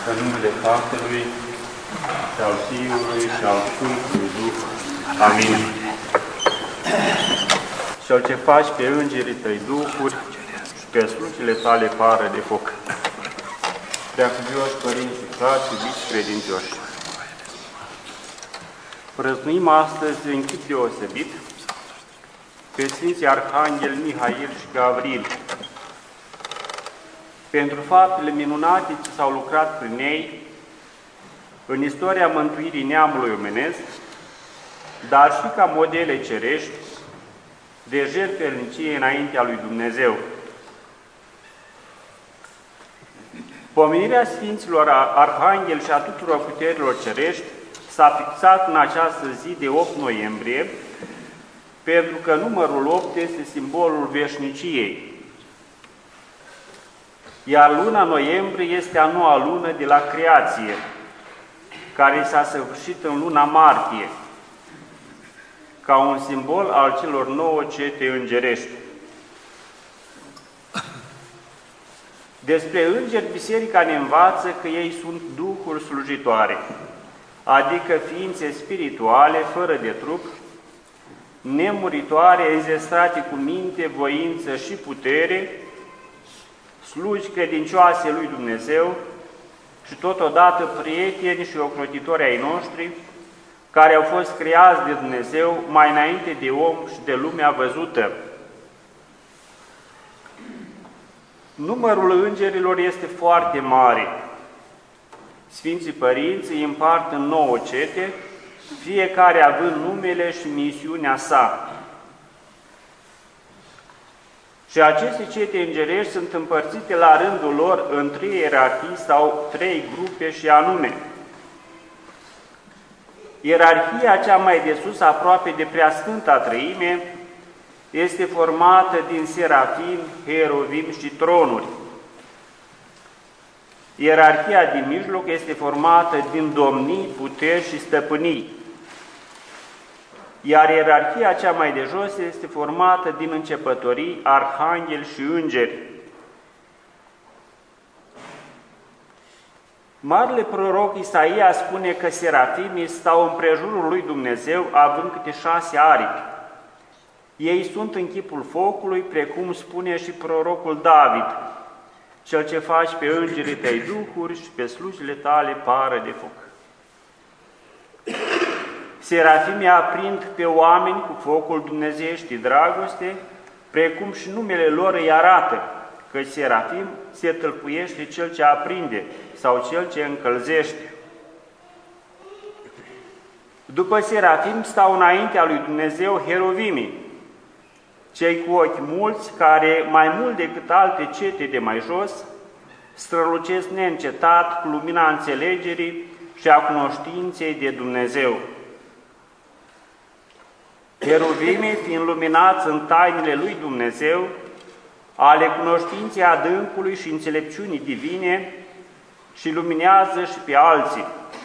În numele Tatălui, și al Fiului, și al Sfântului Duh. Amin. Cel ce faci pe îngerii tăi duhuri și pe slujile tale pară de foc. Preacuvioși părinți și frați, iubiți credincioși, prăznuim astăzi în chip deosebit pe Sfinții Arhanghel Mihail și Gavril, pentru faptele minunate ce s-au lucrat prin ei în istoria mântuirii neamului omenesc, dar și ca modele cerești de jertfelnicie înaintea lui Dumnezeu. Pomenirea Sfinților Arhanghel și a tuturor puterilor cerești s-a fixat în această zi de 8 noiembrie, pentru că numărul 8 este simbolul veșniciei, iar luna noiembrie este a noua lună de la creație, care s-a săvârșit în luna martie, ca un simbol al celor 9 cete îngerești. Despre îngeri, Biserica ne învață că ei sunt duhuri slujitoare, adică ființe spirituale, fără de trup, nemuritoare, înzestrate cu minte, voință și putere, slugi credincioase lui Dumnezeu și totodată prieteni și ocrotitori ai noștri, care au fost creați de Dumnezeu mai înainte de om și de lumea văzută. Numărul îngerilor este foarte mare. Sfinții Părinți îi împart în 9 cete, fiecare având numele și misiunea sa. Și aceste cete îngerești sunt împărțite la rândul lor în 3 ierarhii sau 3 grupe și anume: ierarhia cea mai de sus, aproape de Preasfânta Treime, este formată din serafimi, heruvimi și tronuri. Ierarhia din mijloc este formată din domnii, puteri și stăpânii. Iar ierarhia cea mai de jos este formată din începătorii, arhangheli și îngeri. Marele proroc Isaia spune că serafimii stau împrejurul lui Dumnezeu având câte 6 aripi. Ei sunt în chipul focului, precum spune și prorocul David: cel ce faci pe îngerii tăi duhuri și pe slujile tale pară de foc. Serafimii aprind pe oameni cu focul dumnezeieștii dragoste, precum și numele lor îi arată, că serafim se tâlcuiește cel ce aprinde sau cel ce încălzește. După serafim stau înaintea lui Dumnezeu heruvimii, cei cu ochi mulți, care, mai mult decât alte cete de mai jos, strălucesc neîncetat cu lumina înțelegerii și a cunoștinței de Dumnezeu. Heruvimii, fiind luminați în tainele lui Dumnezeu, ale cunoștinței adâncului și înțelepciunii divine, și luminează și pe alții,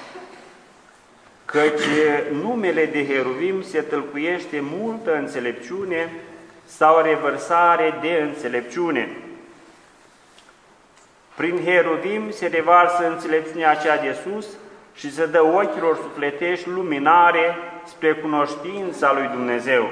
căci numele de heruvim se tâlcuiește multă înțelepciune sau revărsare de înțelepciune. Prin heruvim se revarsă înțelepciunea aceea de sus și se dă ochilor sufletești luminare spre cunoștința lui Dumnezeu.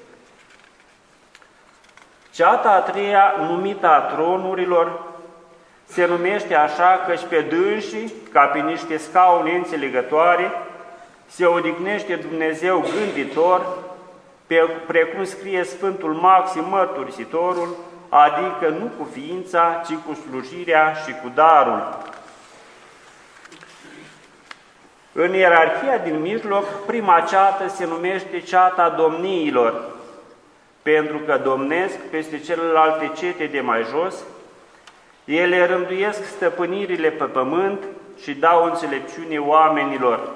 Ceata a treia, numită a tronurilor, se numește așa căci pe dânsii, ca pe niște scaune înțelegătoare, se odihnește Dumnezeu gânditor, precum scrie Sfântul Maxim Mărturisitorul, adică nu cu ființa, ci cu slujirea și cu darul. În ierarhia din mijloc, prima ceată se numește ceata domniilor, pentru că domnesc peste celelalte cete de mai jos. Ele rânduiesc stăpânirile pe pământ și dau înțelepciune oamenilor.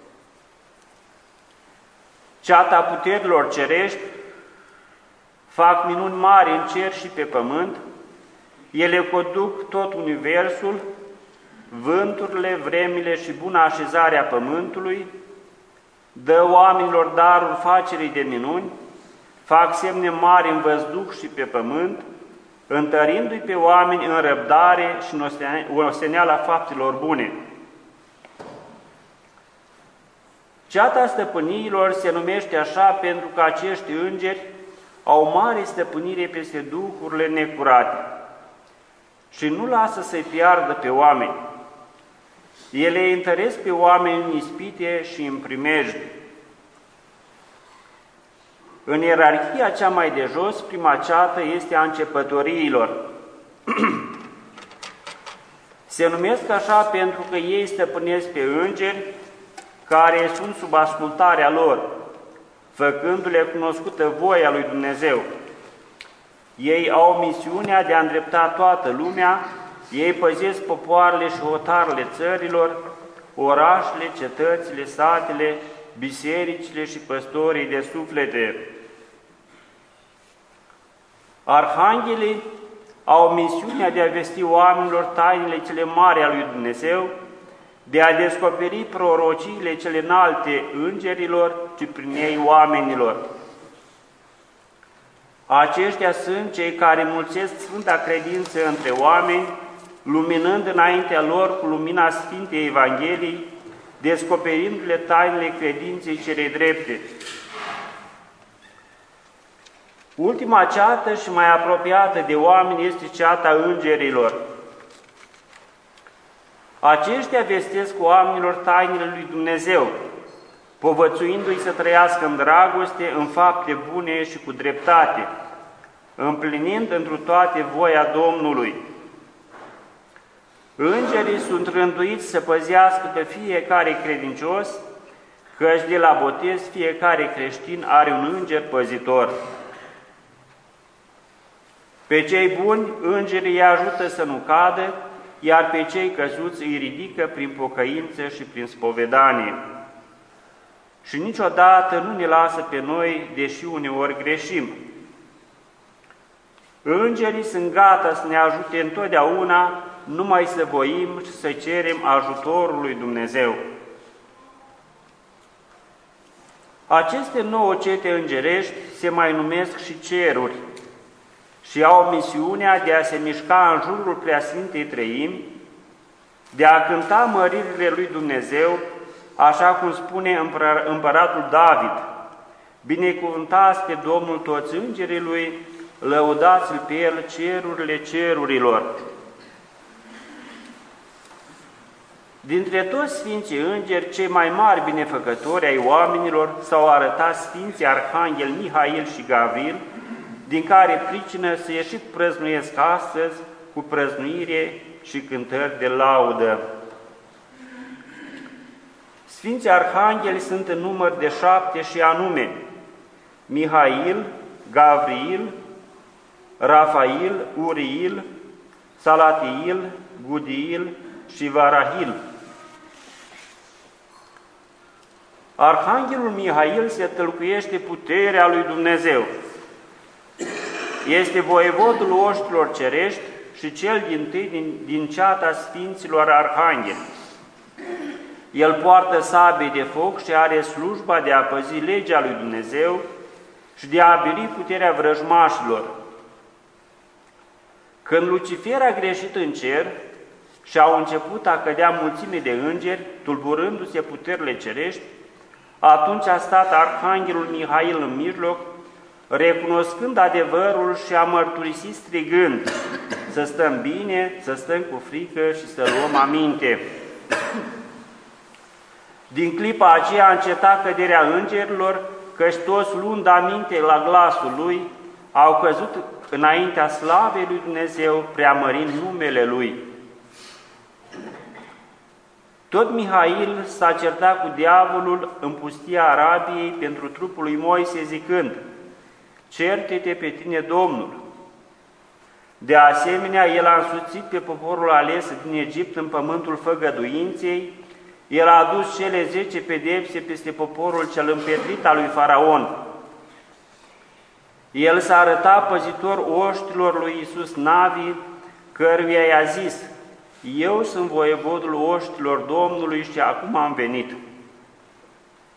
Ceata puterilor cerești fac minuni mari în cer și pe pământ. Ele conduc tot universul, vânturile, vremile și buna așezare a pământului, dă oamenilor darul facerii de minuni, fac semne mari în văzduh și pe pământ, întărindu-i pe oameni în răbdare și în osteneala faptelor bune. Ceata stăpâniilor se numește așa pentru că acești îngeri au mare stăpânire peste duhurile necurate și nu lasă să-i piardă pe oameni. Ele îi întăresc pe oameni în ispite și în primejde. În ierarhia cea mai de jos, prima ceată este a începătoriilor. Se numesc așa pentru că ei stăpânesc pe îngeri care sunt sub ascultarea lor, făcându-le cunoscută voia lui Dumnezeu. Ei au misiunea de a îndrepta toată lumea, ei păzesc popoarele și hotarele țărilor, orașele, cetățile, satele, bisericile și păstorii de suflete. Arhanghelii au misiunea de a vesti oamenilor tainele cele mari ale lui Dumnezeu, de a descoperi prorociile cele înalte îngerilor și prin ei oamenilor. Aceștia sunt cei care mulțesc sfânta credință între oameni, luminând înaintea lor cu lumina Sfintei Evangheliei, descoperindu-le tainele credinței celei drepte. Ultima ceată și mai apropiată de oameni este ceata îngerilor. Aceștia vestesc oamenilor tainele lui Dumnezeu, povățuindu-i să trăiască în dragoste, în fapte bune și cu dreptate, împlinind întru toate voia Domnului. Îngerii sunt rânduiți să păzească pe fiecare credincios, căci de la botez fiecare creștin are un înger păzitor. Pe cei buni, îngerii îi ajută să nu cadă, iar pe cei căzuți îi ridică prin pocăință și prin spovedanie. Și niciodată nu ne lasă pe noi, deși uneori greșim. Îngerii sunt gata să ne ajute întotdeauna, numai să voim și să cerem ajutorul lui Dumnezeu. Aceste 9 cete îngerești se mai numesc și ceruri și au misiunea de a se mișca în jurul Preasfintei Treimi, de a cânta măririle lui Dumnezeu, așa cum spune împăratul David: binecuvântați pe Domnul toți îngerii lui, lăudați-l pe el cerurile cerurilor. Dintre toți Sfinții Îngeri, cei mai mari binefăcători ai oamenilor s-au arătat Sfinții Arhanghel Mihail și Gavril, din care pricină se și prăznuiesc astăzi cu prăznuire și cântări de laudă. Sfinții Arhangheli sunt în număr de 7 și anume Mihail, Gavril, Rafail, Uriil, Salatiil, Gudiil și Varahil. Arhanghelul Mihail se tălcuiește puterea lui Dumnezeu. Este voievodul oștilor cerești și cel dintâi din ceata Sfinților Arhangheli. El poartă sabie de foc și are slujba de a păzi legea lui Dumnezeu și de a abili puterea vrăjmașilor. Când Lucifer a greșit în cer și au început a cădea mulțime de îngeri, tulburându-se puterile cerești, atunci a stat Arhanghelul Mihail în mijloc, recunoscând adevărul și a mărturisit strigând: să stăm bine, să stăm cu frică și să luăm aminte. Din clipa aceea a încetat căderea îngerilor, căci toți, luând aminte la glasul lui, au căzut înaintea slavei lui Dumnezeu, preamărind numele lui. Tot Mihail s-a certat cu diavolul în pustia Arabiei pentru trupul lui Moise, zicând: certe-te pe tine, Domnul. De asemenea, el a însuțit pe poporul ales din Egipt în pământul făgăduinței, el a adus cele 10 pedepse peste poporul cel împietrit al lui Faraon. El s-a arătat păzitor oștilor lui Iisus Navi, căruia i-a zis: eu sunt voievodul oștilor Domnului și acum am venit.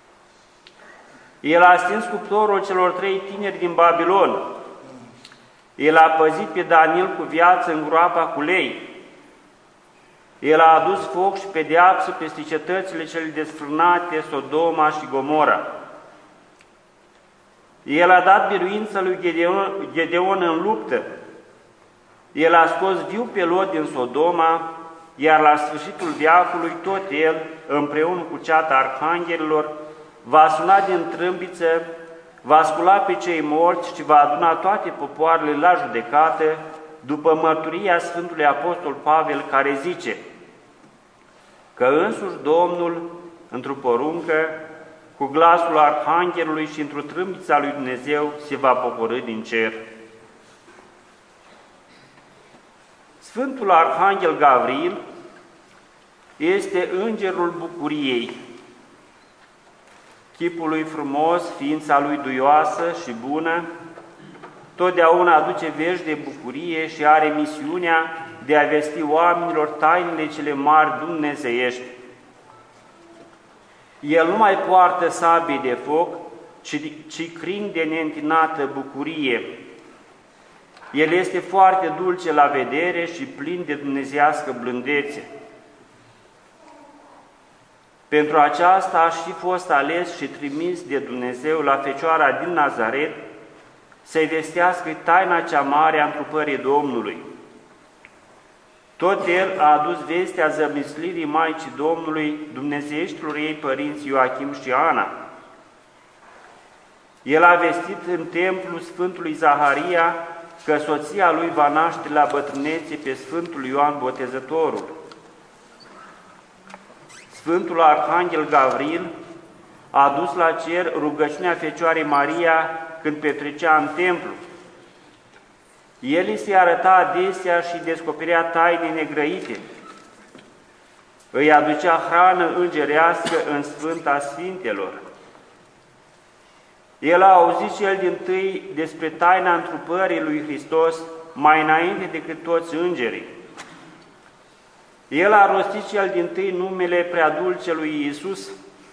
El a stins cuptorul celor 3 tineri din Babilon. El a păzit pe Daniel cu viață în groapa cu lei. El a adus foc și pedeapsă peste cetățile cele desfrânate, Sodoma și Gomora. El a dat biruință lui Gedeon în luptă. El a scos viu pe Lot din Sodoma, iar la sfârșitul veacului tot el, împreună cu ceata arhanghelilor, va suna din trâmbiță, va scula pe cei morți și va aduna toate popoarele la judecată, după mărturia Sfântului Apostol Pavel, care zice că însuși Domnul, într-o poruncă, cu glasul arhanghelului și într-o trâmbița lui Dumnezeu, se va pogorî din cer. Sfântul Arhanghel Gavril este îngerul bucuriei, chipul lui frumos, ființa lui duioasă și bună, totdeauna aduce vești de bucurie și are misiunea de a vesti oamenilor tainele cele mari dumnezeiești. El nu mai poartă sabie de foc, ci crin de neîntinată bucurie. El este foarte dulce la vedere și plin de dumnezeiască blândețe. Pentru aceasta a și fost ales și trimis de Dumnezeu la Fecioara din Nazaret să-i vestească taina cea mare a întrupării Domnului. Tot el a adus vestea zămislirii Maicii Domnului, dumnezeieștilor ei părinți Ioachim și Ana. El a vestit în templul Sfântului Zaharia că soția lui va naște la bătrânețe pe Sfântul Ioan Botezătorul. Sfântul Arhanghel Gavril a dus la cer rugăciunea Fecioarei Maria când petrecea în templu. El îi se arăta adesea și descoperea taine negrăite. Îi aducea hrană îngerească în Sfânta Sfintelor. El a auzit cel dintâi despre taina întrupării lui Hristos mai înainte decât toți îngerii. El a rostit cel dintâi numele preadulcelui Iisus.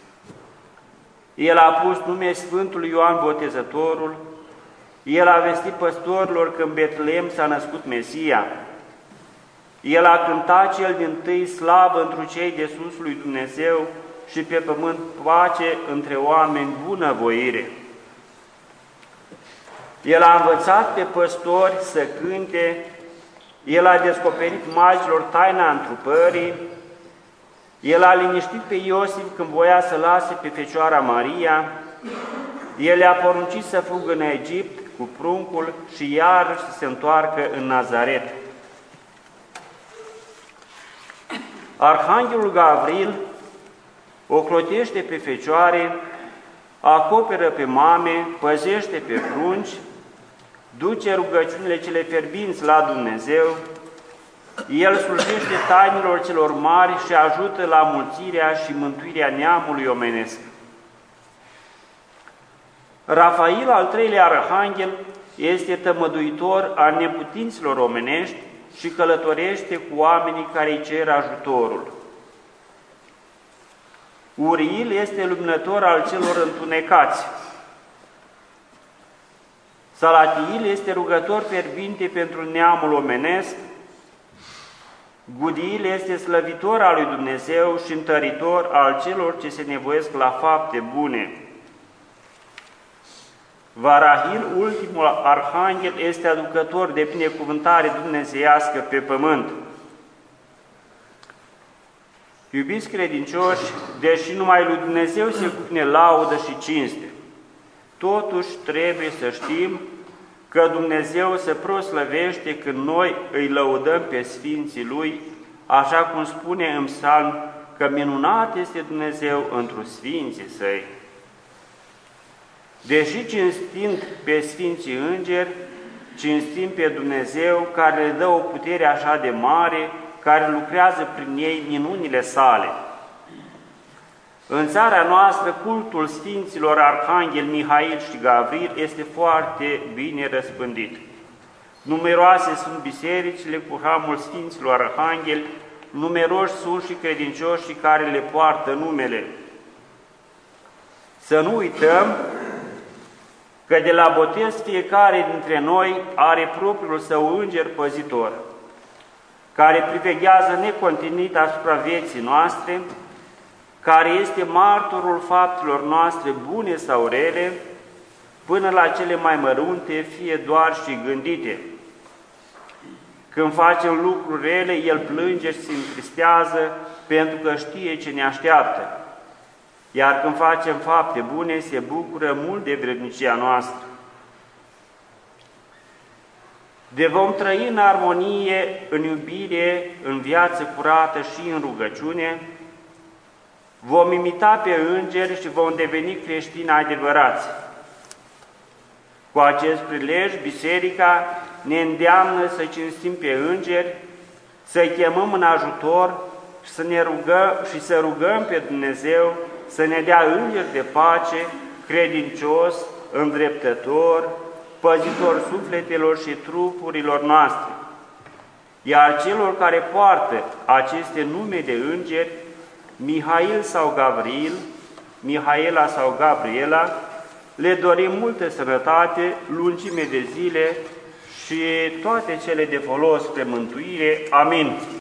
El a pus nume Sfântului Ioan Botezătorul. El a vestit păstorilor că în Betleem s-a născut Mesia. El a cântat cel dintâi slavă întru cei de sus lui Dumnezeu și pe pământ pace între oameni bunăvoire. El a învățat pe păstori să cânte. El a descoperit magilor taina întrupării. El a liniștit pe Iosif când voia să lase pe Fecioara Maria. El le-a poruncit să fugă în Egipt cu pruncul și iarăși să se întoarcă în Nazaret. Arhanghelul Gavril ocrotește pe fecioare, acoperă pe mame, păzește pe prunci, duce rugăciunile cele fierbinți la Dumnezeu, el slujește tainelor celor mari și ajută la mulțirea și mântuirea neamului omenesc. Rafail, al treilea arhanghel, este tămăduitor al neputinților omenești și călătorește cu oamenii care îi cer ajutorul. Uriil este luminător al celor întunecați. Salatiil este rugător fierbinte pentru neamul omenesc. Gudiil este slăvitor al lui Dumnezeu și întăritor al celor ce se nevoiesc la fapte bune. Varahil, ultimul arhanghel, este aducător de binecuvântare dumnezeiască pe pământ. Iubiți credincioși, deși numai lui Dumnezeu se cuvine laudă și cinste, totuși trebuie să știm că Dumnezeu se proslăvește când noi îi lăudăm pe Sfinții Lui, așa cum spune în Psalm că minunat este Dumnezeu întru Sfinții Săi. Deși cinstind pe Sfinții Îngeri, cinstim pe Dumnezeu care le dă o putere așa de mare, care lucrează prin ei minunile sale. În țara noastră, cultul Sfinților Arhanghel Mihail și Gavril este foarte bine răspândit. Numeroase sunt bisericile cu hramul Sfinților Arhanghel, numeroși sunt și credincioșii care le poartă numele. Să nu uităm că de la botez fiecare dintre noi are propriul său înger păzitor, care priveghează necontinit asupra vieții noastre, care este martorul faptelor noastre bune sau rele, până la cele mai mărunte, fie doar și gândite. Când facem lucruri rele, El plânge și se întristează, pentru că știe ce ne așteaptă. Iar când facem fapte bune, se bucură mult de vrednicia noastră. De vom trăi în armonie, în iubire, în viață curată și în rugăciune, vom imita pe îngeri și vom deveni creștini adevărați. Cu acest prilej, Biserica ne îndeamnă să cinstim pe îngeri, să-i chemăm în ajutor și să ne rugăm și să rugăm pe Dumnezeu să ne dea îngeri de pace, credincios, îndreptător, păzitor sufletelor și trupurilor noastre. Iar celor care poartă aceste nume de îngeri, Mihail sau Gavril, Mihaela sau Gabriela, le dorim multă sănătate, lungime de zile și toate cele de folos spre mântuire. Amin.